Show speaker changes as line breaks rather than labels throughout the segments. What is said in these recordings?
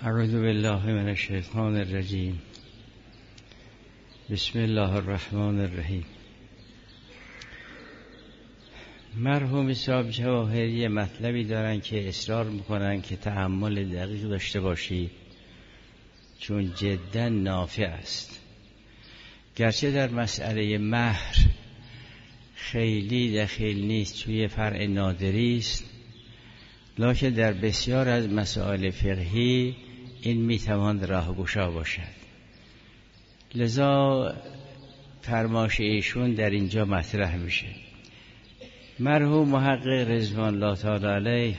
اعوذ بالله من الشیطان الرجیم. بسم الله الرحمن الرحیم. مرحوم صاحب جواهری مطلبی دارن که اصرار میکنن که تأمل دقیق داشته باشی، چون جدا نافع است. گرچه در مسئله مهر خیلی دخیل نیست، توی فرع نادری است، لکن در بسیار از مسائل فقهی این میتواند راهگشا باشد. لذا فرمایش ایشون در اینجا مطرح میشه. مرحوم محقق رضوان الله تعالی علیه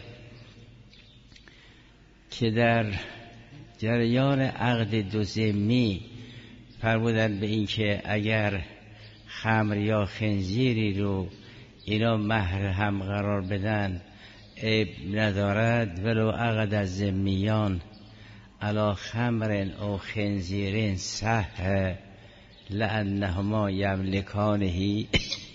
که در جریان عقد دو ذمی فرمودن به این که اگر خمر یا خنزیری رو اینا مهر هم قرار بدن عیب ندارد، ولو عقد از ذمیان علی خمر او خنزیرین صح لانهما یملکانه.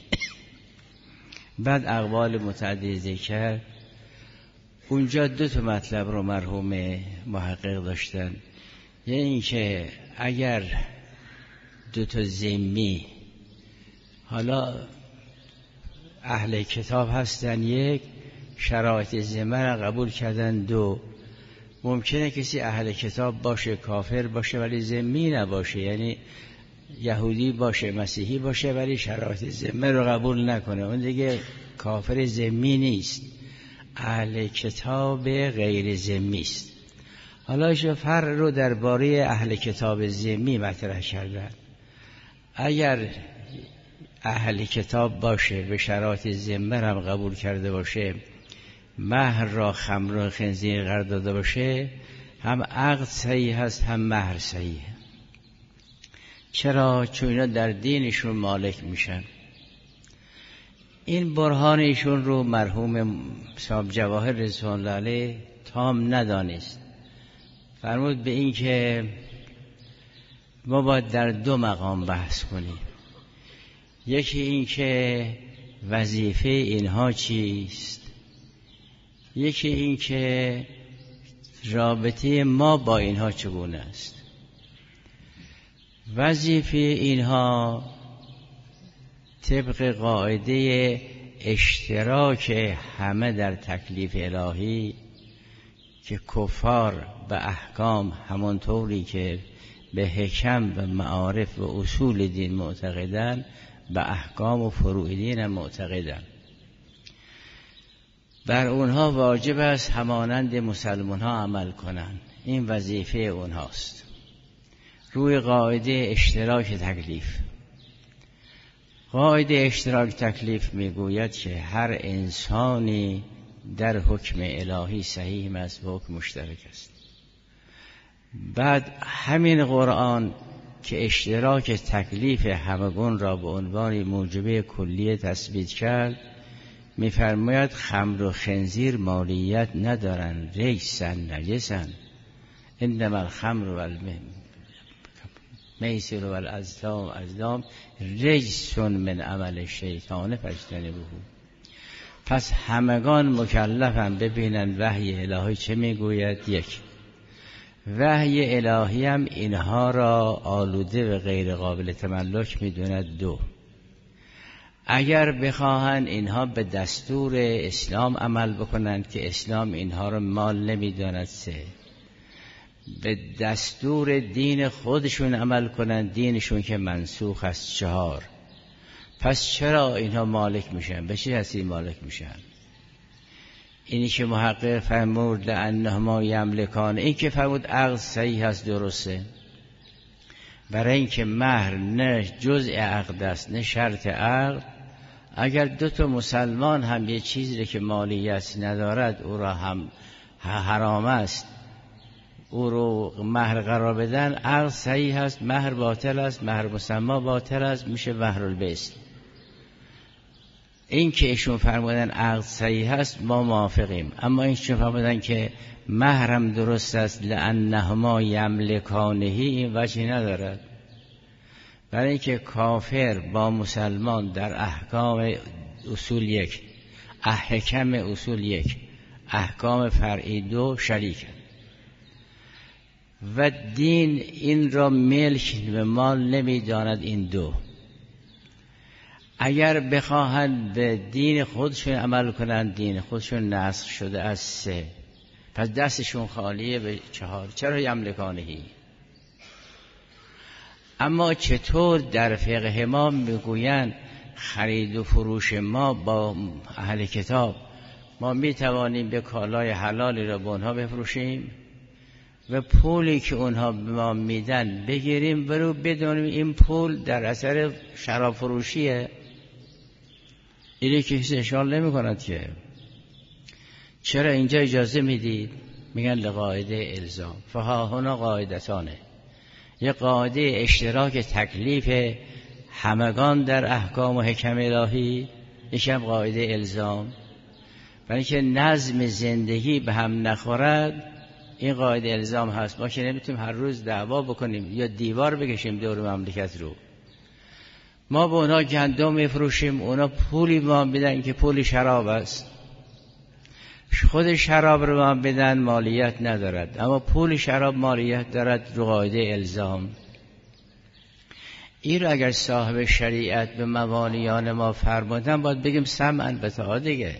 بعد اقوال متعدد ذکر. اونجا دو تا مطلب رو مرحوم محقق داشتن. یعنی اینکه اگر دو تا ذمی، حالا اهل کتاب هستن، یک شرایط ذمه را قبول کردن، دو ممکنه کسی اهل کتاب باشه، کافر باشه ولی ذمی نباشه، یعنی یهودی باشه، مسیحی باشه ولی شرایط ذمه رو قبول نکنه، اون دیگه کافر ذمی نیست، اهل کتاب غیر ذمی است. حالا ایشون فرق رو درباره اهل کتاب ذمی مطرح کردن. اگر اهل کتاب باشه به شرایط ذمه هم قبول کرده باشه، مهر را خمر و خنزیر قرار داده باشه، هم عقد صحیح هست هم مهر صحیح. چرا؟ چون اینا در دینشون مالک میشن. این برهان ایشون رو مرحوم صاحب جواهر رضوان الله علیه تام ندانست. فرمود به این که ما باید در دو مقام بحث کنیم. یکی این که وظیفه اینها چیست، یکی این که رابطه ما با اینها چگونه است. وظیفه اینها طبق قاعده اشتراک همه در تکلیف الهی که کفار به احکام همانطوری که به حکم و معارف و اصول دین معتقدن، به احکام و فروع دین هم معتقدن. بر اونها واجب است همانند مسلمان ها عمل کنن. این وظیفه اونهاست روی قاعده اشتراک تکلیف. قاعده اشتراک تکلیف میگوید که هر انسانی در حکم الهی صحیح است و حکم مشترک است. بعد همین قرآن که اشتراک تکلیف همگون را به عنوان موجبه کلیه تثبیت کرد، می‌فرماید خمر و خنزیر مالیت ندارند، ریسن، نجسن. انما الخمر و المیسر و الازلام رجس من عمل شیطان فاجتنبوه. پس همگان مکلفن ببینن وحی الهی چه میگوید. یک، وحی الهی هم اینها را آلوده و غیر قابل تملک میدوند. دو، اگر بخواهند اینها به دستور اسلام عمل بکنند که اسلام اینها را مال نمیداند. سه، به دستور دین خودشون عمل کنند، دینشون که منسوخ است. چهار، پس چرا اینها مالک میشن؟ به چه حسی مالک میشن؟ اینی که محقق فرمود لانهما یملکان، این که فرمود عقد صحیح است، درسته، برای اینکه مهر نه جزء عقد است نه شرط عقد. اگر دو تا مسلمان هم یه چیزی که مالیت ندارد او را هم حرام است او رو مهر قرار بدن، عقد صحیح است، مهر باطل است، مهر مسما باطل است، میشه مهر البیس. این که ایشون فرمودن عقد صحیح است ما موافقیم، اما ایشون فرمودن که مهرم درست است لانهما یملکانه، این وجهی ندارد. برای اینکه کافر با مسلمان در احکام اصول یک، احکام اصول یک، احکام فرعی دو شریکند. و دین این را ملک و مال نمیداند. این دو اگر بخواهند به دین خودشون عمل کنند، دین خودشون نسخ شده از 3، پس دستشون خالیه به 4. چرا یملکانهی؟ اما چطور در فقه ما میگویند خرید و فروش ما با اهل کتاب، ما میتوانیم به کالای حلالی را به اونها بفروشیم و پولی که اونها به ما میدن بگیریم برو بدونیم این پول در اثر شراب فروشیه. اینه که کسی اشکال نمی کند که چرا اینجا اجازه میدید؟ میگن لقاعده الزام. فها هنا قاعدتانه، یه قاعده اشتراک تکلیف همگان در احکام و حکم الهی، یکم قاعده الزام. برای که نظم زندگی به هم نخورد این قاعده الزام هست. ما که نمیتونیم هر روز دعوا بکنیم یا دیوار بکشیم دور مملکت رو. ما به اونا گندم میفروشیم، اونا پولی ما بدن که پول شراب است. خود شراب رو ما بدن مالیت ندارد، اما پول شراب مالیت دارد رو قاعده الزام. این رو اگر صاحب شریعت به موالیان ما فرمودن باید بگیم سمعا بطاعة دیگه.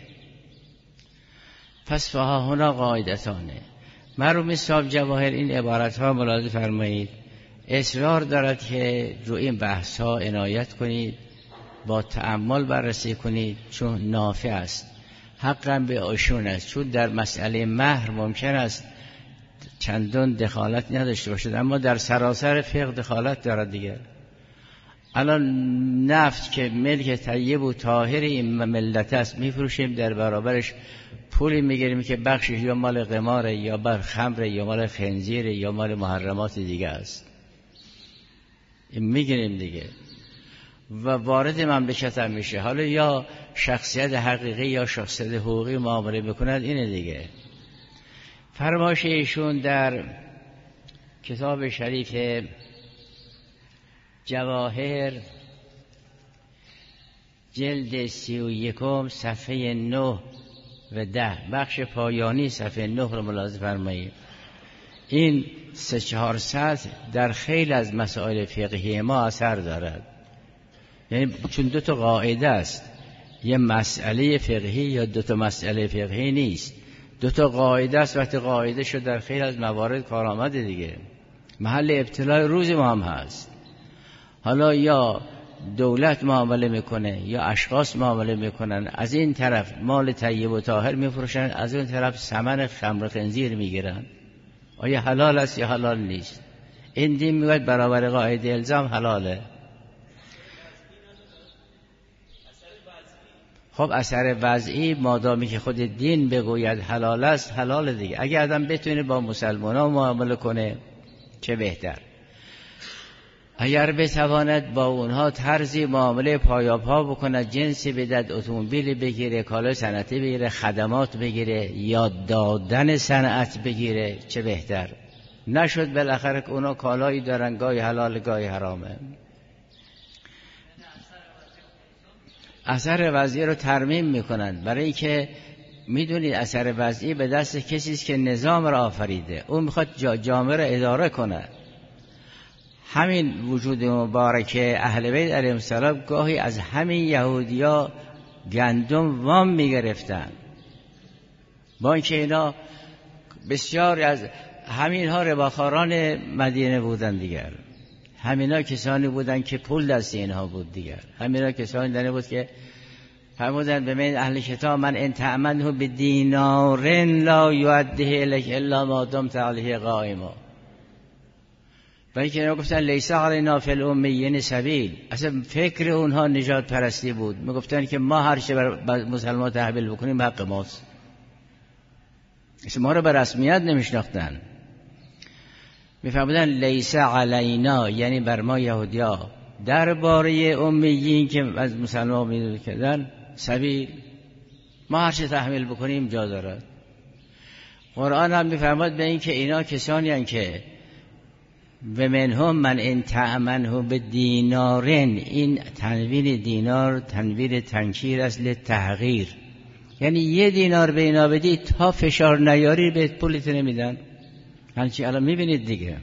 پس فها هنا قاعدتانه. مرحوم صاحب جواهر این عبارت ها ملاحظه فرمایید، اصرار دارد که رو این بحث ها عنایت کنید، با تأمل بررسی کنید، چون نافع است، حقا به ایشون است. چون در مسئله مهر ممکن است چندان دخالت نداشته باشد، اما در سراسر فقه دخالت دارد دیگه. الان نفت که ملک طیب و طاهر این ملت است میفروشیم، در برابرش پولی میگیریم که بخشش یا مال قماره یا بر خمره یا مال خنزیره یا مال محرمات دیگه است، میگیریم دیگه و وارد مملکت هم میشه. حالا یا شخصیت حقیقی یا شخصیت حقوقی معامله میکند، اینه دیگه. فرمایش ایشون در کتاب شریف جواهر جلد 31 صفحه 9 و 10 بخش پایانی صفحه 9 رو ملاحظه فرمایید. این 3-4 سطر در خیلی از مسائل فقهی ما اثر دارد. یعنی چون 2 تا قاعده است، یه مسئله فقهی یا 2 تا مسئله فقهی نیست، 2 تا قاعده است. وقتی قاعده شد در خیلی از موارد کار آمده دیگه، محل ابتلاء روز ما هم هست. حالا یا دولت معامله میکنه یا اشخاص معامله میکنن، از این طرف مال طیب و طاهر میفروشن، از اون طرف ثمن خمر خنزیر میگیرن. آیا حلال است یا حلال نیست؟ این دین میگه برابر قاعده الزام حلاله. خب اثر وضعی مادامی که خود دین بگوید حلال است حلال دیگه. اگه آدم بتونه با مسلمان‌ها معامله کنه چه بهتر. اگر بتواند با اونها طرزی معامله پایاپا بکند، جنسی بدهد، اتومبیل بگیره، کالای صنعتی بگیره، خدمات بگیره یا دادن صنعت بگیره چه بهتر. نشد بالاخره که اونا کالایی دارن گاهی حلال گاهی حرامه. اثر وضعی رو ترمیم میکنن، برای اینکه میدونید اثر وضعی به دست کسی است که نظام را آفریده، اون میخواد جامعه را اداره کنه. همین وجود مبارک اهل بیت علیهم السلام گاهی از همین یهودیا گندم وام میگرفتن، با اینکه اینا بسیار از همینها رباخاران مدینه بودن دیگر، همینا کسانی بودن که پول دست اینها بود دیگر، همینا کسانی دنه بود که فرمودن به من اهل کتاب من ان تأمنه بدینار لا یؤدیه الیک الا ما دمت علیه قائما. برای که اینا گفتن لیس علینا فی الامیین سبیل، اصلا فکر اونها نجات پرستی بود. میگفتن که ما هر چه بر مسلمان تحویل بکنیم حق ماست، ما رو به رسمیت نمیشناختن. میفهمیدن لیس علینا یعنی بر ما یهودیا درباره امیین که از مسلمان میدونن کردن سبیل، ما هر چه تحمیل بکنیم جا دارد. قرآن هم میفرماد به این که اینا کسانی هستند که و منهم من ان تأمنه بدینارن، این تنوین دینار تنوین تنکیر است لتحقیر، یعنی 1 دینار به اینا بدی تا فشار نیاری به پولت نمیدن. هرچی الان میبینید دیگه.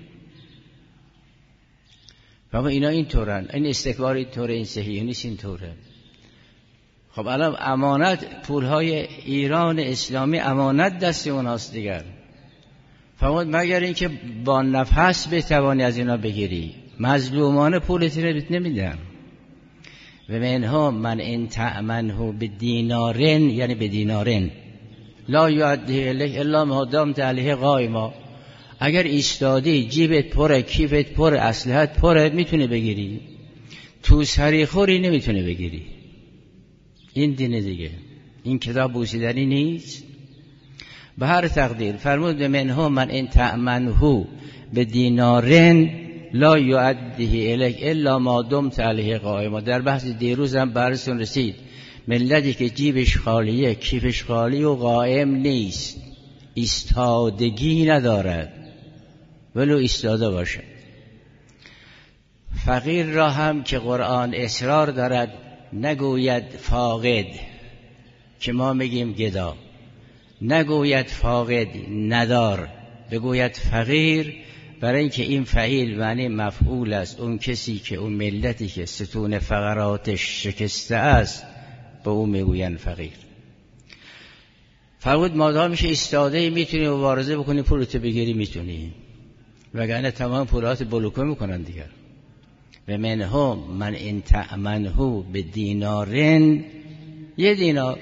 بابا اینا این طورن، این استکبار این طوره، این صهیونیسم این طوره. خب الان امانت، پولهای ایران اسلامی امانت دست اوناست دیگر. فرمود مگر اینکه با نفس بتوانی از اینا بگیری، مظلومانه پولت رو نمیدن. و منها من ان تأمنه بدینارن، یعنی بدینارن لا یؤدیه الیک الا ما دامت علیه قائما. اگر ایستادی جیبت پره، کیفت پره، اسلحت پره، میتونه بگیری. تو سری خوری نمیتونه بگیری. این دین دیگه، این کتاب بوسیدنی نیست. به هر تقدیر فرمود منها من ان تأمنه بدینارن لا یؤدیه الیک الا ما دمت علیه قائما. در بحث دیروزم براتون رسید ملتی که جیبش خالیه، کیفش خالی و قائم نیست، ایستادگی ندارد ولو ایستاده باشه. فقیر را هم که قرآن اصرار دارد نگوید فاقد که ما میگیم گدا، نگوید فاقد ندار، بگوید فقیر، برای اینکه این فعیل معنی مفعول است. اون کسی که، اون ملتی که ستون فقراتش شکسته است به اون میگوین فقیر. فرمود مادام میشه ایستاده میتونی مبارزه بکنی، پولتو بگیری میتونی، وگرنه تمام پولات بلوکه میکنن دیگر. و منها من ان تأمنه بدینارن، یه دینار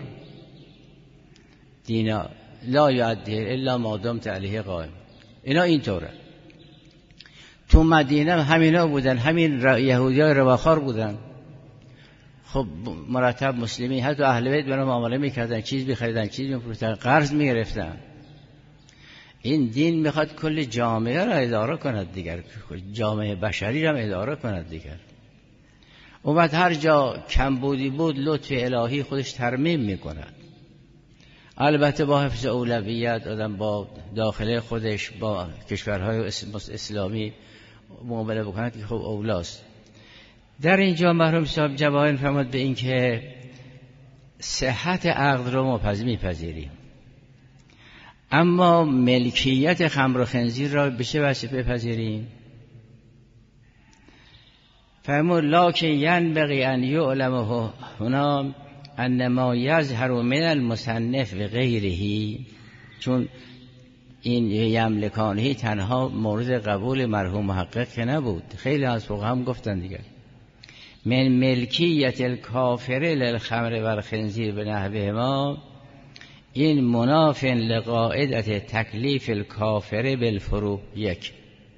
لا یؤدیه الا ما دمت علیه قائم. اینا اینطوره. تو مدینه همینا بودن، همین یهودیای رواخوار بودن. خب مرتب مسلمی، حتی اهل بیت برای معامله میکردن، چیز میخریدن، چیز میفروختن، قرض میگرفتن. این دین میخواد کل جامعه را اداره کند دیگر، جامعه بشری را اداره کند دیگر. اون وقت هر جا کمبودی بود لطف الهی خودش ترمیم میکند. البته با حفظ اولویت، آدم با داخل خودش با کشورهای اسلامی معامله بکند که خب اولاست. در اینجا مرحوم صاحب جواهر فرمود به این که صحت عقد رو ما میپذیریم، اما ملکیت خمر و خنزیر را به چه وجه بپذیریم؟ فرمود لکن ینبغی ان یعلمه هنا انما یظهر من المصنف و غیره، چون این یملکانه تنها مورد قبول مرحوم محقق که نبود، خیلی از فقها هم گفتن دیگر. من ملکیت الکافر للخمر و الخنزیر به نحوه ما، این مناف لقاعدت تکلیف الکافر بالفروع یک،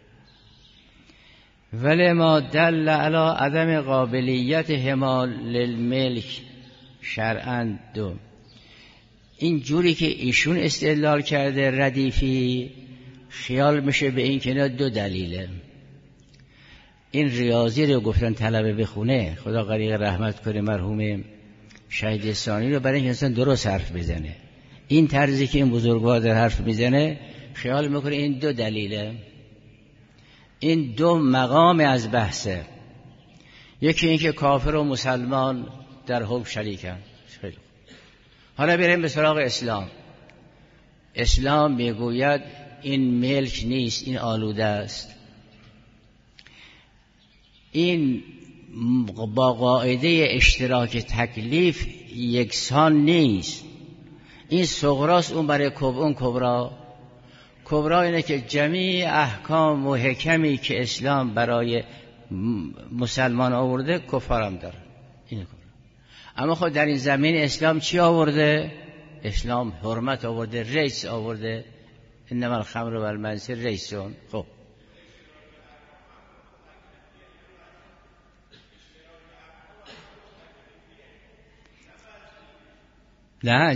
ولی ما دل علی عدم قابلیت حمال للملک شرعاً دو. این جوری که ایشون استدلال کرده ردیفی، خیال میشه به این که اینا دو دلیله. این ریاضی رو گفتن طلبه بخونه، خدا غریق رحمت کنه مرحوم شهید ثانی رو، برای اینکه انسان درست حرف بزنه. این طرزی که این بزرگوار در حرف میزنه خیال میکنه این دو دلیله، این دو مقام از بحثه. یکی این که کافر و مسلمان در حکم شریکن. حالا بریم به سراغ اسلام. اسلام میگوید این ملک نیست، این آلوده است. این با قاعده اشتراک تکلیف یکسان نیست. این صغراست، اون برای اون کبرا. کبرا اینه که جمیع احکام و حکمی که اسلام برای مسلمان آورده کفار هم داره. اینه کبرا. اما خب در این زمین اسلام چی آورده؟ اسلام حرمت آورده، ریس آورده. انما الخمر و المیسر ریسون. خب نه،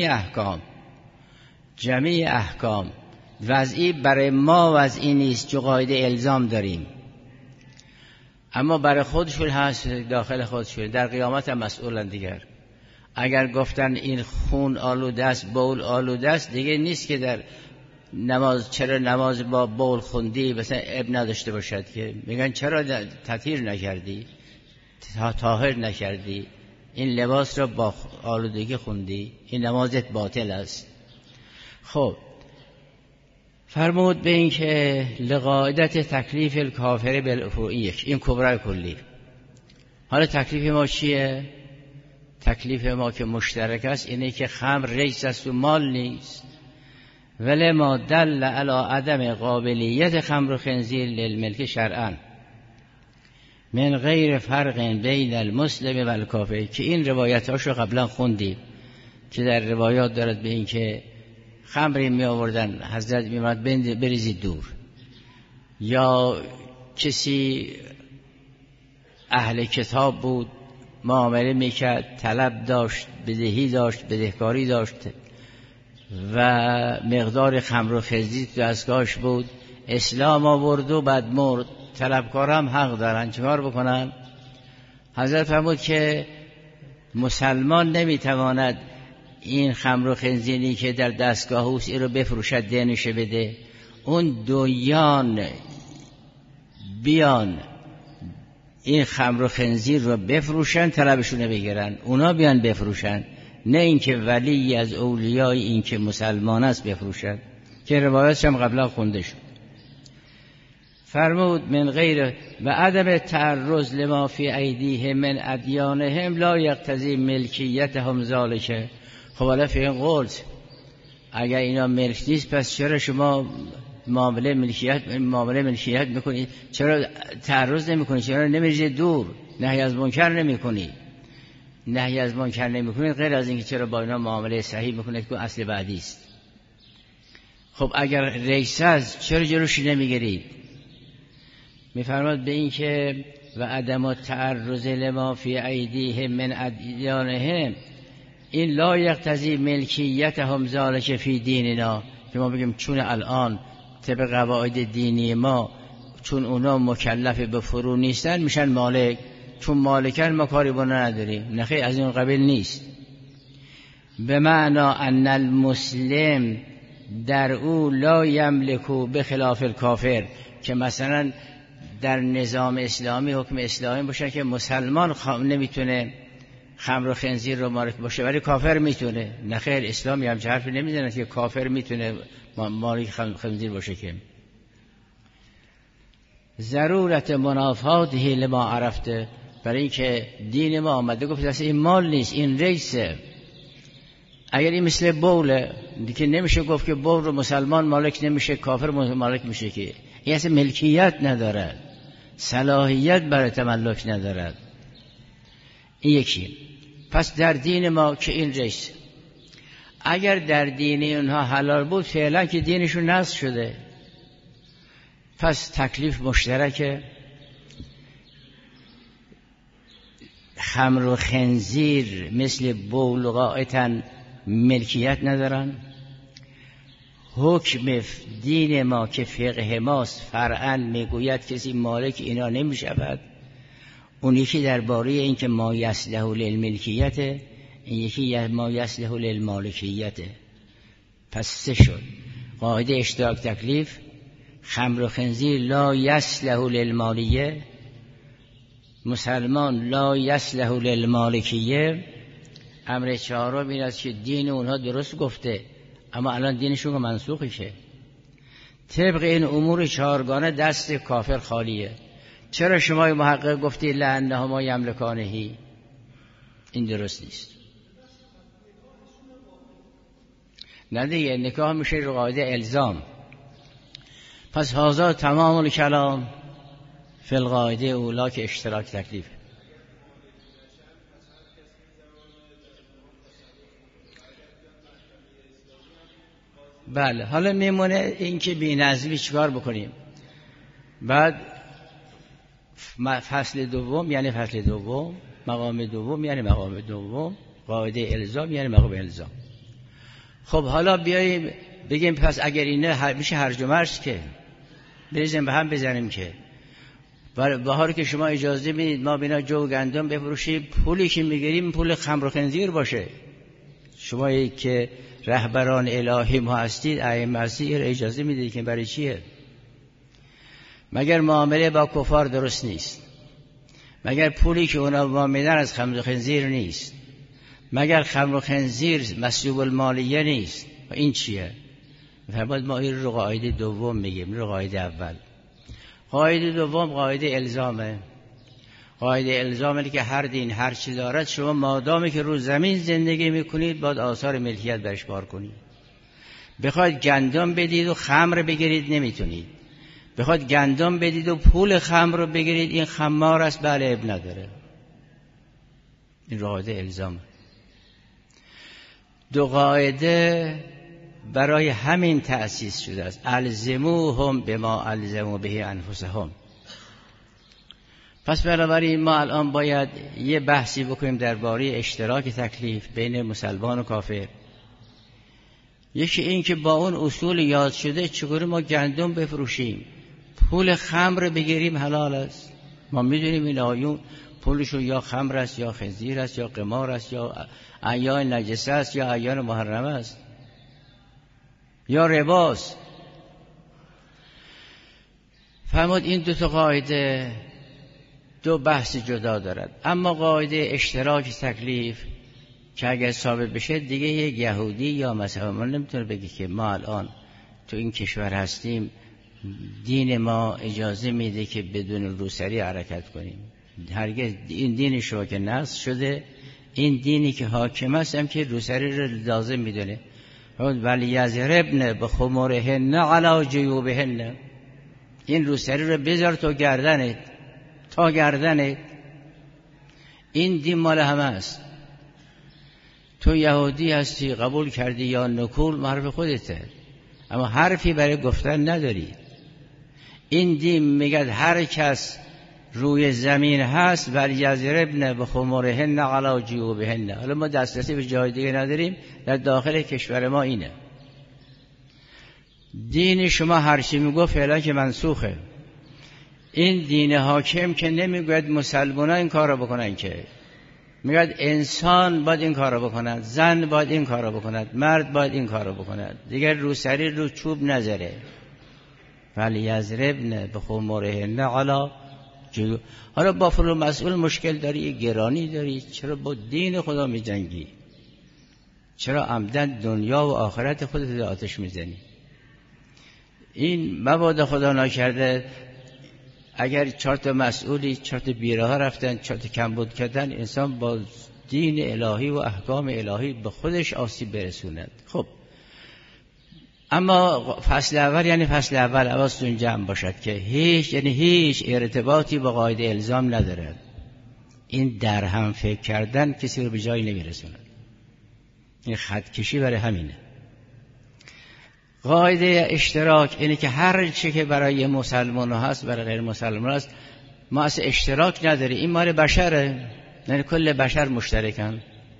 جمیع احکام وضعی برای ما وضعی نیست، جو قاعده الزام داریم، اما برای خودشون هست، داخل خودشون. در قیامت هم مسئولن دیگر. اگر گفتن این خون آلوده است، بول آلوده است، دیگه نیست که در نماز چرا نماز با بول خوندی مثلا اب نداشته باشد، که میگن چرا تطهیر نکردی، طاهر نکردی، این لباس را با آلودگی خوندی، این نمازت باطل است. خب فرمود به این که لقاعدت تکلیف الکافر بالفروعی، این کبرای کلی. حالا تکلیف ما چیه؟ تکلیف ما که مشترک است اینه که خمر رجس است و مال نیست. ولی ما دل علی عدم قابلیت خمر و خنزیر للملک شرعا من غیر فرق بین المسلم و الکافر، که این روایت هاشو قبلا خوندیم که در روایات دارد به این که خمری می آوردن حضرت می آمد بریزید دور، یا کسی اهل کتاب بود معامله میکرد، طلب داشت، بدهی داشت، بدهکاری داشت و مقدار خمر و خنزیر تو دستگاهش بود، اسلام آورد و بعد مرد، طلبکارم حق دارن چیکار بکنن؟ حضرت فرمود که مسلمان نمیتواند این خمر و خنزیری که در دستگاه اوست این رو بفروشد دینش بده، اون دویان بیان این خمر و خنزیر رو بفروشن طلبشون بگیرن، اونا بیان بفروشن، نه اینکه ولی از اولیای این که مسلمان است بفروشن، که روایتش هم قبلا خونده شد. فرمود من غیر و عدم تعرض لما فی ایدیهم من ادیانهم لا یقتضی ملکیتهم ذالک. خب حالا فی این قول اگر اینا ملک نیست پس چرا شما معامله ملکیت میکنید؟ چرا تعرض نمیکنید؟ چرا نمیریزید دور؟ نهی از منکر نمیکنید؟ نهی از منکر نمیکنید غیر از اینکه چرا با اینا معامله صحیح میکنید که اصل بعدی است. خب اگر رئیس است چرا جلوش نمیگیرید؟ میفرماد به این که و عدم تعرض لما فی ایدیهم من ادیانهم این لا یقتضی ملکیتهم ذالک فی دیننا، که ما بگیم چون الان طبق قواعد دینی ما چون اونا مکلف به فرو نیستن میشن مالک، چون مالکن ما کاری با نداریم. نخیر، از این قبیل نیست. به معنا ان المسلم در او لا یملکو به خلاف الکافر، که مثلا در نظام اسلامی حکم اسلامی باشه که مسلمان نمیتونه خمر و خنزیر رو مالک باشه ولی کافر میتونه. نخیر، اسلامی هم حرفی نمیزنه که کافر میتونه مالک خنزیر باشه. که ضرورت منافاته لما عرفته، برای اینکه دین ما آمده گفت اصلا این مال نیست، این ریسه. اگر این مثل بوله دیگه نمیشه گفت که بول رو مسلمان مالک نمیشه کافر مالک میشه، که این اصلا ملکیت ندارد، صلاحیت برای تملک ندارد. این یکی. پس در دین ما که این ریس، اگر در دین اونها حلال بود فعلا که دینشون نقض شده، پس تکلیف مشترکه. خمر و خنزیر مثل بول و قاعتن ملکیت ندارن. حکم دین ما که فقه ماست فرعاً میگوید کسی مالک اینا نمیشود. اون یکی درباره این که ما یصلح للملکیت، این یکی ما یصلح للمالکیت. پس سه شد. قاعده اشتراک تکلیف، خمر و خنزیر لا یصلح للمالیه، مسلمان لا یصلح للمالکیه. امر چهارم این است که دین اونها درست گفته اما الان دینشون منسوخ شه. طبق این امور چهارگانه دست کافر خالیه. چرا شما محقق گفتی لأنهما یملکانهی؟ این درست نیست. نه دیگه، نکاح میشه رو قاعده الزام. پس هذا تمام الکلام فی القاعده اولا که اشتراک تکلیف. بله، حالا میمونه این که بی‌نظمی چیکار بکنیم. بعد فصل دوم یعنی فصل دوم، مقام دوم یعنی مقام دوم، قاعده الزام یعنی مقام الزام. خب حالا بیاییم بگیم پس اگر اینه میشه هرج و مرج که بریزیم به هم بزنیم که بهاری که شما اجازه میدید ما بینا جو گندم بفروشیم، پولی که میگیریم پول خمر و خنزیر باشه. شما که رهبران الهی ما هستید، ائمه هستید، اجازه میدید که برای چیه؟ مگر معامله با کفار درست نیست؟ مگر پولی که اونا با میدن از خمر و خنزیر نیست؟ مگر خمر و خنزیر مسلوب المالیه نیست؟ این چیه؟ فرمود ما این رو قاعده دوم میگیم، رو قاعده اول. قاعده دوم قاعده الزامه. قاعده الزامه که هر دین هر چی دارد، شما مادامی که رو زمین زندگی میکنید باید آثار ملکیت برش بار کنید. بخواید گندم بدید و خمر بگیرید نمیتونید. بخواید گندم بدید و پول خمر رو بگیرید، این خمار است، بله اب نداره. این قاعده الزام. دو قاعده برای همین تأسیس شده است. الزموهم بما الزموا به انفسهم. پس بنابراین ما الان باید یه بحثی بکنیم درباره اشتراک تکلیف بین مسلمان و کافر. یکی این که با اون اصول یاد شده چگونه ما گندم بفروشیم، پول خمر بگیریم حلال است. ما میدونیم این آیون پولشو یا خمر است یا خنزیر است یا قمار است یا اعیان نجسه است یا اعیان محرمه است یا رباست. فرمود این دو تا قاعده دو بحث جدا دارد. اما قاعده اشتراک تکلیف که اگر ثابت بشه دیگه یک یهودی یا مثلا من نمیتونه بگه که ما الان تو این کشور هستیم، دین ما اجازه میده که بدون روسری حرکت کنیم. هرگز این دین شما که نصب شده، این دینی که حاکم است هم که روسری رو لازم میدونه. ولی یضربن بخمرهن علی جیوبهن، این روسری رو بذار تو گردنت، تا گردنت. این دین مال همه است. تو یهودی هستی قبول کردی یا نکول، معرف خودته، اما حرفی برای گفتن نداری. این دین میگه هر کس روی زمین هست ولی یضربن بخمرهن علی جیوبهن. حالا ما دسترسی به جای دیگه نداریم، در داخل کشور ما اینه. دین شما هر چی میگه فعلا که منسوخه. این دین حاکم که نمیگوید مسلمانان این کار رو بکنن، که میگوید انسان باید این کار رو بکند، زن باید این کار رو بکند، مرد باید این کار رو بکند، دیگر روسری رو چوب نذاره. ولی یضربن بخمرهن علی جیوب. حالا با فلان مسئول مشکل داری، گرانی داری، چرا با دین خدا میجنگی؟ چرا عمدن دنیا و آخرت خودت رو آتش میزنی؟ این مبادا خدا نکرده اگر 4 تا مسئولی 4 تا بیره ها رفتن 4 تا کمبود کردن، انسان با دین الهی و احکام الهی به خودش آسیب برسوند. خب اما فصل اول یعنی فصل اول حواستون جمع باشد که هیچ ارتباطی با قاعده الزام ندارد. این در هم فکر کردن کسی رو به جایی نمیرسوند. این خط کشی برای همینه. قاعده اشتراک اینه که هر چی که برای مسلمان هست برای غیر مسلمان هست. ما اصلا اشتراک نداری، این مال بشره، یعنی کل بشر مشترکن.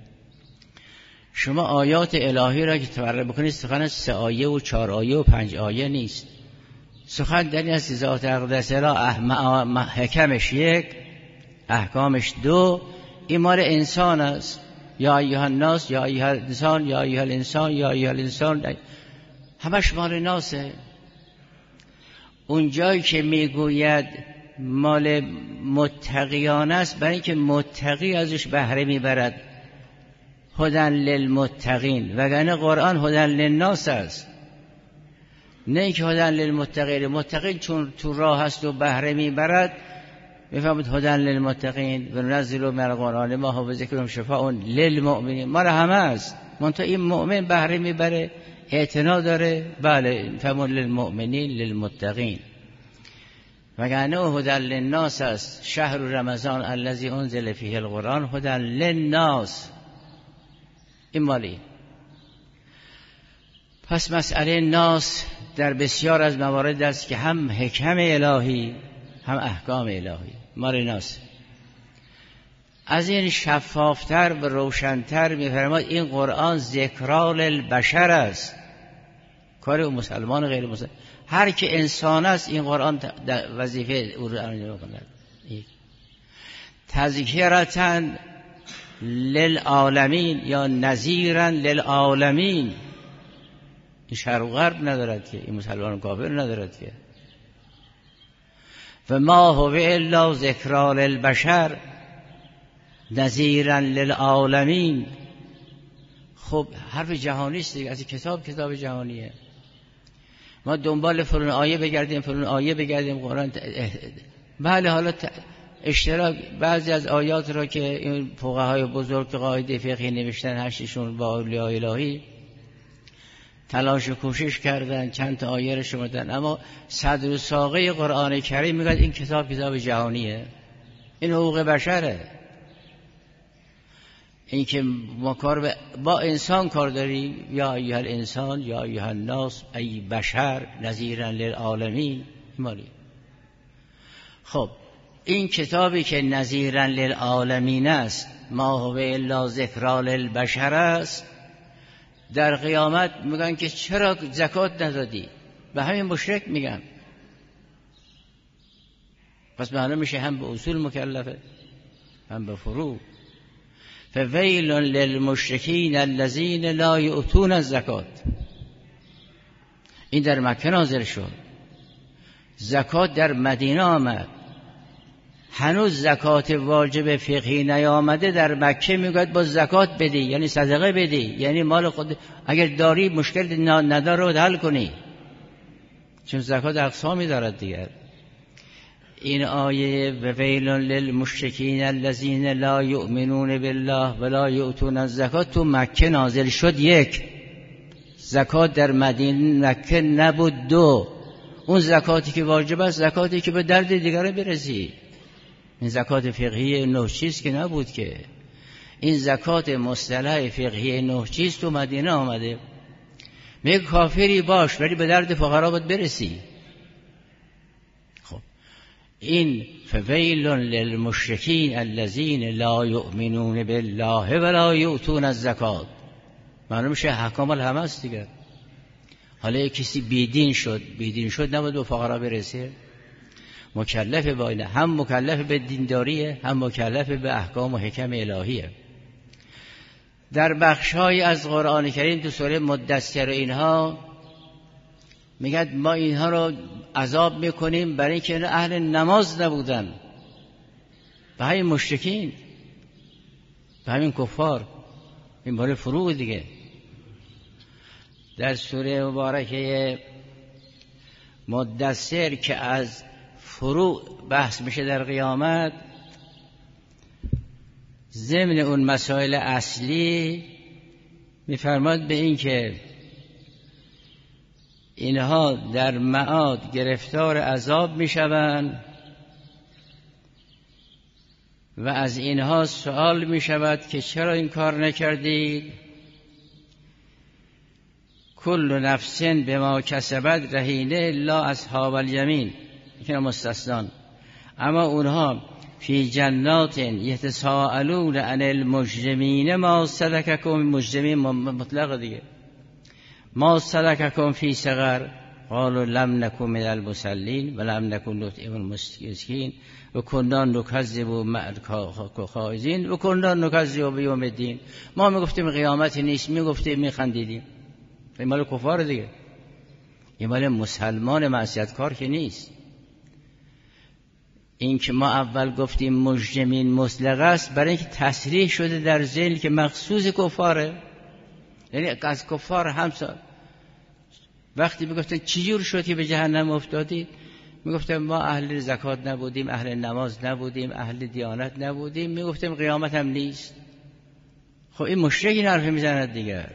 شما آیات الهی را که تفرع بکنید سخن 3 آیه و 4 آیه و 5 آیه نیست. سخن در این است ذات اقدس را حکمش 1، احکامش 2، این مال انسان است. یا ایها الناس، یا ایها الانسان، یا ایها الانسان، یا ایها الانسان، همش مال ناسه. اون جایی که میگوید مال متقیان است، برای اینکه متقی ازش بهره میبرد. هدن للمتقین، وگرنه قرآن هدن للناس است، نه اینکه هدن للمتقین. متقین چون تو راه هست و بهره میبرد، میفهمید هدن للمتقین و ننزل من القرآن ما هو ذکر شفاء للمؤمنین. ما همه است، منتها این مؤمن بهره میبره، اعتنا داره. بله فهمون للمؤمنین للمتقین، وگرنه هدن للناس است. شهر رمضان الذی انزل فیه القرآن هدن للناس، این مالی. پس مسئله ناس در بسیار از موارد است که هم حکم الهی هم احکام الهی مال ناس. از این شفافتر و روشنتر می‌فرماید این قرآن ذکرال البشر است، کار مسلمان و غیر مسلمان. هر که انسان است این قرآن وظیفه او را انجام کند. تذکرةً للعالمین یا نذیرا للعالمین. این شرق و غرب ندارد که، این مسلمان و کافر ندارد که. و ما هو الا ذکری للبشر نذیرا للعالمین. خب حرف جهانی است دیگه، از کتاب جهانیه. ما دنبال فلان آیه بگردیم فلان آیه بگردیم قرآن بله حالا اشتراک بعضی از آیات را که این فقهای بزرگ قاعده فقهی نوشتن هشتشون با اولیاء الهی تلاش و کوشش کردن چند تا آیه رو شمردن، اما صدر و ساقه قرآن کریم میگه این کتاب جهانیه، این حقوق بشره، این که ما کار با انسان کار داریم. یا ایها الانسان یا ایها الناس ای بشر نذیرا للعالمین مالی. خب این کتابی که نذیرا للعالمین است، ما هو الا ذکری للبشر است، در قیامت میگن که چرا زکات ندادی؟ به همین مشرک میگن. پس معلوم میشه هم به اصول مکلفه هم به فروع. فویل للمشرکین الذین لا یؤتون الزکات. این در مکه نازل شد، زکات در مدینه آمد، هنوز زکات واجب فقهی نیامده. در مکه میگوید با زکات بدی، یعنی صدقه بدی، یعنی مال خود اگر داری مشکل نداره رو حل کنی، چون زکات اقسامی دارد دیگر. این آیه ویل للمشرکین الذین لا یؤمنون بالله ولا یؤتون الزکات تو مکه نازل شد. یک، زکات در مدینه مکه نبود. دو، اون زکاتی که واجب است زکاتی که به درد دیگره برسی. این زکات فقهی نه چیز که نبود که، این زکات مصطلح فقهی نه چیز تو مدینه آمده. میگه کافری باش ولی به درد فقرا باید برسی. خب این فویل للمشرکین الذین لا یؤمنون بالله ولا یؤتون الزکات، معلوم میشه احکام هم هست دیگه. حالا کسی بیدین شد نباید به فقرا برسه، مکلف با اینه، هم مکلف به دینداریه هم مکلف به احکام و حکم الهیه. در بخش‌های از قرآن کریم تو سوره مدثر اینها میگه ما اینها رو عذاب میکنیم برای اینکه اهل نماز نبودن، به همین مشرکین، به همین کفار. این باره فروع دیگه. در سوره مبارکه مدثر که از فروع بحث میشه در قیامت، ضمن اون مسائل اصلی میفرماد به این که اینها در معاد گرفتار عذاب میشوند و از اینها سوال میشود که چرا این کار نکردید. کل نفس بما کسبت رهینه الا اصحاب الیمین، که مستثنان. اما اونها فی جنات یتساءلون عن المجرمین ما سلککم، مجرمین مطلق دیگه، ما سلککم فی سقر قالوا لم نکن من المصلین و لم نکن نطعم المسکین و کنا نکذب مع الخائزین و کنا نکذب بیوم الدین. ما میگفتیم قیامت نیست، میگفتیم میخندیدیم. این مال کفار دیگه، این مال مسلمان معصیتکار که نیست. این که ما اول گفتیم مجرمین مطلق است برای اینکه تصریح شده در ذیل که مخصوص کفاره، یعنی از کفار همسا. وقتی میگفتن چجور شد که به جهنم افتادید، میگفتن ما اهل زکات نبودیم، اهل نماز نبودیم، اهل دیانت نبودیم، میگفتیم قیامت هم نیست. خب این مشرک این حرف میزند دیگر.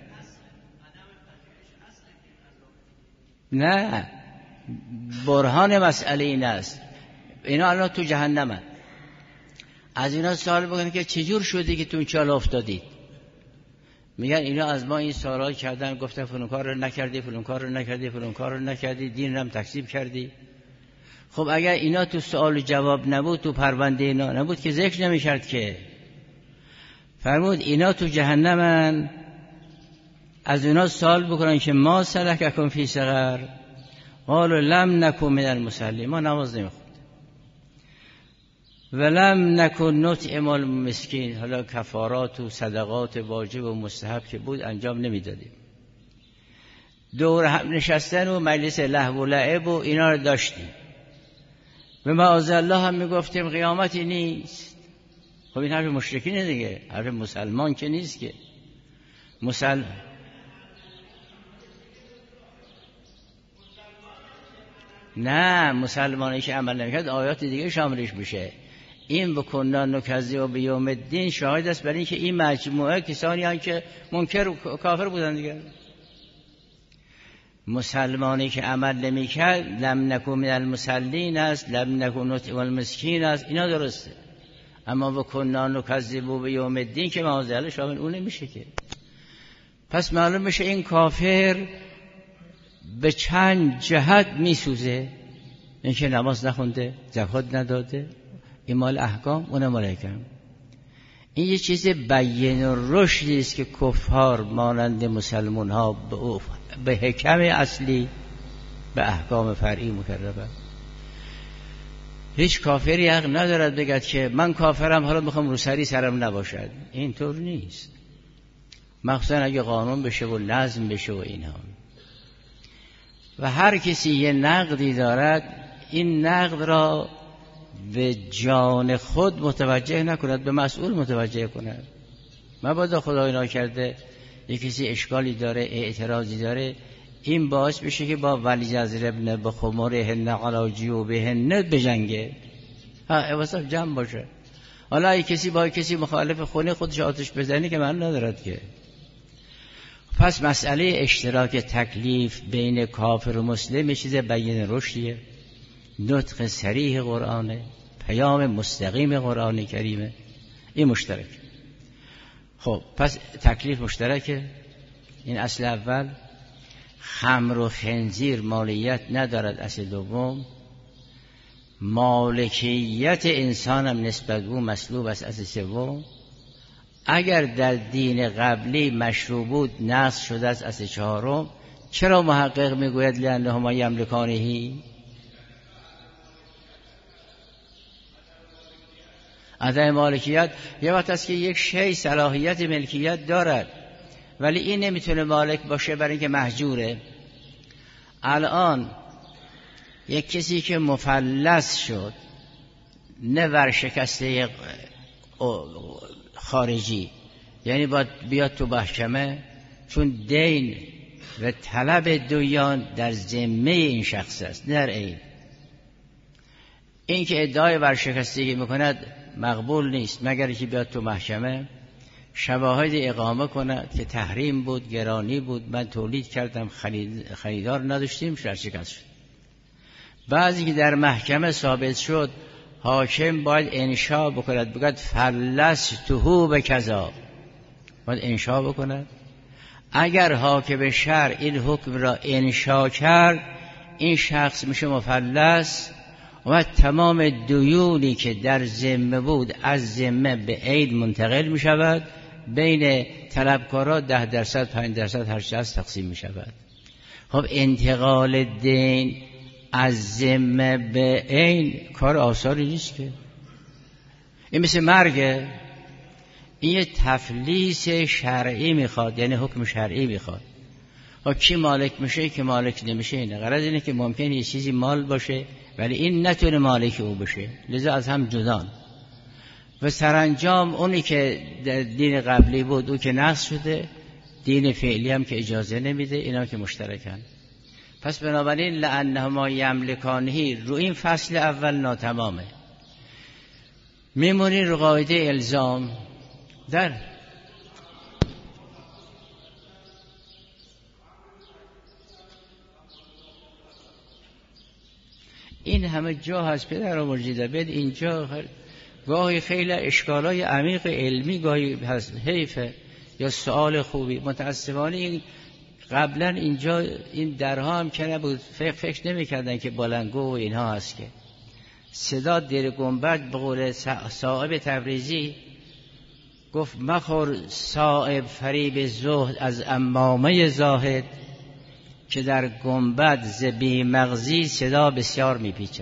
نه، برهان مسئله این است اینا الان تو جهنمن. از اینا سوال بکنن که چجور شدی که تو این چال افتادید؟ میگن اینا از ما این سوال کردن، گفتن فلان کار رو نکردی، فلان کار رو نکردی، فلان کار رو نکردی، دین رو هم تکذیب کردی. خب اگر اینا تو سوال و جواب نبود، تو پرونده اینا نبود که ذکر نمی‌کرد که. فرمود اینا تو جهنمن، از اینا سوال بکنن که ما سلککم فی سقر قالوا لم نکن من المصلین، ما نماز نمی‌خوندیم ولم نکن نطعم المسکین، حالا کفارات و صدقات واجب و مستحب که بود انجام نمیدادیم. دور هم نشستن و مجلس لهو و لعب و اینا رو داشتیم و معاذالله هم میگفتیم قیامتی نیست. خب این حرف مشرکینه دیگه، حرف مسلمان که نیست که. نه، مسلمانی که عمل نمیکرد آیات دیگه شاملش میشه. این بکننا نکذب بیوم الدین شاهد است برای اینکه این مجموعه کسانی هستند که منکر و کافر بودن دیگه. مسلمانی که عمل نمیکرد لم نکن من المصلین است، لم نکن نطعم المسکین است، اینا درسته. اما بکننا نکذب بیوم الدین که معاذ شامل اون نمیشه که. پس معلوم میشه این کافر به چند جهت میسوزه. اینکه نماز نخونده، زکات نداده، این مال احکام، اون مال احکام. این یه چیز بیان و رشدی است که کفار مانند مسلمان ها به حکم اصلی به احکام فرعی مکررند. هیچ کافری حق ندارد بگد که من کافرم حالا میخوام روسری سرم نباشد. اینطور نیست، مخصوصا اگه قانون بشه و نظم بشه و اینها. و هر کسی یه نقدی دارد این نقد را به جان خود متوجه نکند، به مسئول متوجه کند. مبادا خدای ناکرده یک کسی اشکالی داره، اعتراضی داره، این باعث بشه که با ولی جذربن به خمرهن علی جیوبهن بجنگه. واسه جمع باشه. حالا ای کسی با کسی مخالف خونه خودش آتش بزنه که من ندارد که. پس مسئله اشتراک تکلیف بین کافر و مسلم یه چیز بیان رشدیه، نطق صریح قرآنه، پیام مستقیم قرآن کریمه، این مشترک. خب پس تکلیف مشترکه. این اصل اول. خمر و خنزیر مالکیت ندارد. اصل دوم، مالکیت انسان هم نسبت به مسلوب است. اصل سوم، اگر در دین قبلی مشروع بود نسخ شده است. اصل چهارم، چرا محقق میگوید لأنهما یملکانه؟ عدم مالکیت یه وقت است که یک شی صلاحیت ملکیت دارد ولی این نمیتونه مالک باشه برای اینکه محجوره. الان یک کسی که مفلس شد، نه ورشکسته خارجی، یعنی باید بیاد تو محکمه، چون دین و طلب دویان در ذمه این شخص است، نه در این که ادعای ورشکستگی میکند مقبول نیست مگر که بیاد تو محکمه شواهد اقامه کند که تحریم بود، گرانی بود، من تولید کردم، خریدار نداشتیم، ورشکست شد. بعضی که در محکمه ثابت شد، حاکم باید انشاء بکند، بگد فلسته به کذا، باید انشاء بکند. اگر حاکم شرع این حکم را انشاء کرد، این شخص میشه مفلس و تمام دیونی که در ذمه بود از ذمه به عید منتقل می شود، بین طلبکارا 10% 5% هر چه از تقسیم می شود. خب انتقال دین از ذمه به عین کار آسانی نیست که. این مثل مرگه. این یه تفلیس شرعی میخواد، یعنی حکم شرعی میخواد. خب کی مالک میشه که مالک نمیشه؟ اینه غرض اینه که ممکنه یه چیزی مال باشه ولی این نتونه مالک او بشه، لذا از هم جدان. و سرانجام اونی که در دین قبلی بود او که نسخ شده، دین فعلی هم که اجازه نمیده، اینا که مشترکن. پس بنابراین لأنهما یملکانه رو این فصل اول ناتمامه. میمونی رو قاعده الزام. در این همه جا هست پدر مرجیده بید، اینجا گاهی خیلی اشکالای عمیق علمی گاهی هست، حیفه یا سوال خوبی. متاسفانه این قبلا اینجا این درها هم که نبود، فکر نمی کردن که بلنگو و اینها هست که صدا در گنبد. به قول صاحب تبریزی گفت مخور صاحب فریب زهد از امامه زاهد، که در گنبد ز بی مغزی صدا بسیار میپیچد.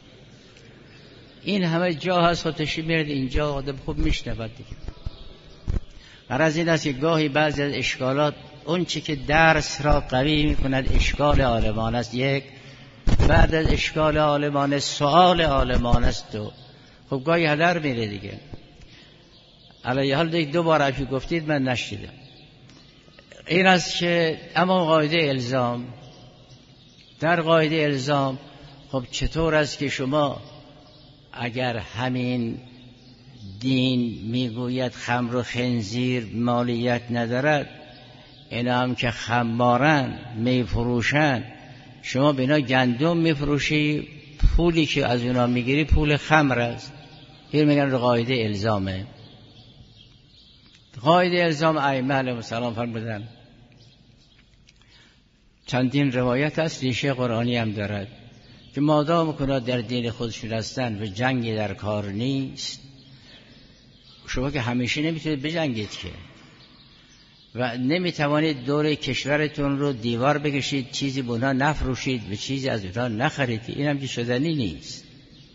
این همه جا هست، خودش میرد اینجا آدم خوب میشنود دیگه. غرض این است که گاهی بعضی از اشکالات اون چی که درس را قوی میکند اشکال عالمان است، یک، بعد از اشکال عالمان سؤال عالمان است، دو. خب گاهی هدر میره دیگه. علیه حال دو بار که گفتید من نشیدم. این است که اما قاعده الزام، در قاعده الزام خب چطور است که شما اگر همین دین میگوید خمر و خنزیر مالیت ندارد، اینا هم که خمارن میفروشن، شما به اینا گندم میفروشی، پولی که از اونا میگیری پول خمر است. این میگن قاعده الزامه. قاعده الزام ائمه علیهم السلام فرمودن. چندین روایت است، ریشه قرآنی هم دارد که مادام که در دین خودشون هستن و جنگی در کار نیست، شما که همیشه نمیتونید بجنگید که و نمیتوانید دور کشورتون رو دیوار بکشید، چیزی به اونها نفروشید و چیزی از اونها نخرید، این هم که شدنی نیست.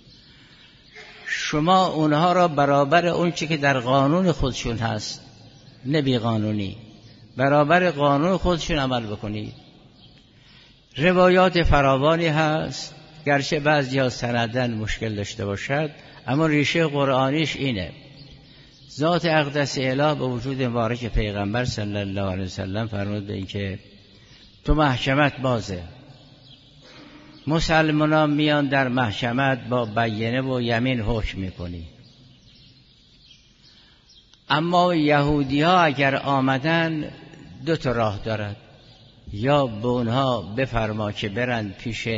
شما اونها را برابر اون چی که در قانون خودشون هست، نه بی قانونی، برابر قانون خودشون عمل بکنید. روایات فراوانی هست، گرچه بعضی سندن مشکل داشته باشد، اما ریشه قرآنیش اینه. ذات اقدس اله به وجود مبارک پیغمبر صلی الله علیه وسلم فرمود به این که تو محکمت بازه، مسلمانان میان در محکمت با بینه و یمین حکم میکنی، اما یهودی ها اگر آمدن دو تا راه دارد، یا به اونها بفرما که برند پیش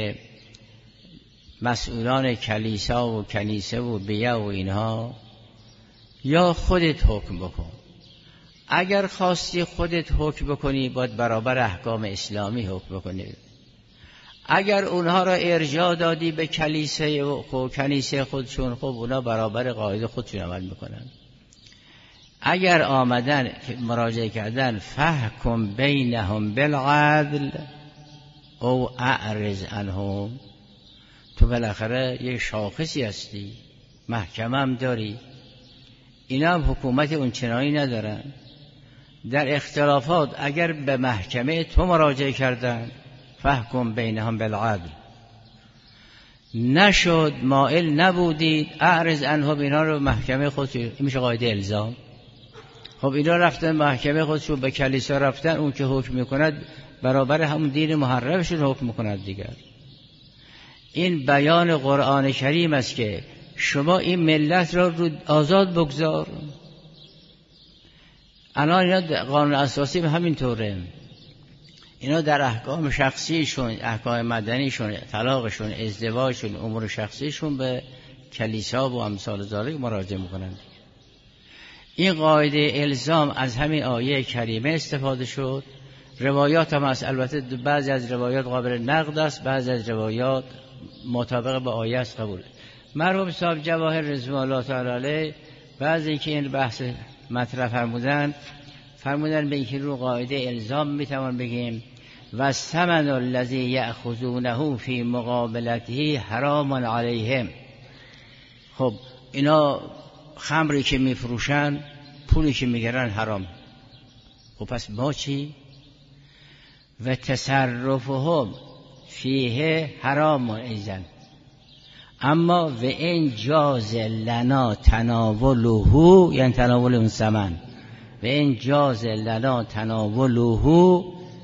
مسئولان کلیسا و کنیسه و بیه و اینها، یا خودت حکم بکن. اگر خواستی خودت حکم بکنی باید برابر احکام اسلامی حکم بکنی. اگر اونها را ارجاع دادی به کلیسه و کنیسه خودشون، خب اونا برابر قاعده خودشون عمل میکنن. اگر آمدن مراجعه کردن فحکم بینهم بالعدل او اعرض عنهم، تو بالاخره یک شاخصی هستی، محکمه هم داری، اینا هم حکومت اونچنانی ندارن. در اختلافات اگر به محکمه تو مراجعه کردن فحکم بینهم بالعدل، نشد مائل نبودید اعرض عنهم، اینا رو محکمه خودشون، میشه قاعده الزام. خب اینا رفتن محکمه خودشون، به کلیسا رفتن، اون که حکم میکند برابر همون دین محرمشون حکم میکند دیگر. این بیان قرآن کریم است که شما این ملت را رو آزاد بگذار. الان اینا قانون اساسی به همین طوره، اینا در احکام شخصیشون، احکام مدنیشون، طلاقشون، ازدواجشون، امور شخصیشون به کلیسا و امثال ذالک مراجعه میکنند. این قاعده الزام از همین آیه کریمه استفاده شد. روایات هم هست، البته بعضی از روایات قابل نقد است، بعضی از روایات مطابق با آیه است قبول. مرحوم صاحب جواهر رضوان الله تعالی علیه بعضی که این بحث مطرح فرمودن به اینکه رو قاعده الزام میتوان بگیم و الثمن الذی یأخذونه فی مقابلته حرام علیهم. خب اینا خمری که میفروشن، پولی که میگیرن حرام. خب پس ما چی؟ و تصرفهم فیه حرام ایزن، اما و این جاز لنا تناوله، یعنی تناول اون ثمن، و این جاز لنا تناوله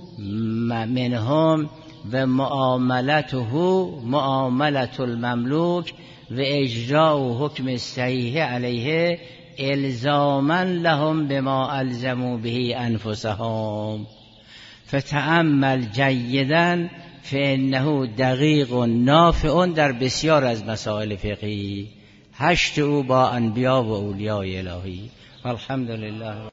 منهم و معاملته معاملت المملوک و اجراء حکم صحیح علیه الزاما لهم بما الزموا به انفسهم فتأمل جیدا فانه دقیق نافع در بسیار از مسائل فقهی، حشر او با انبیا و اولیاء الهی. الحمدلله.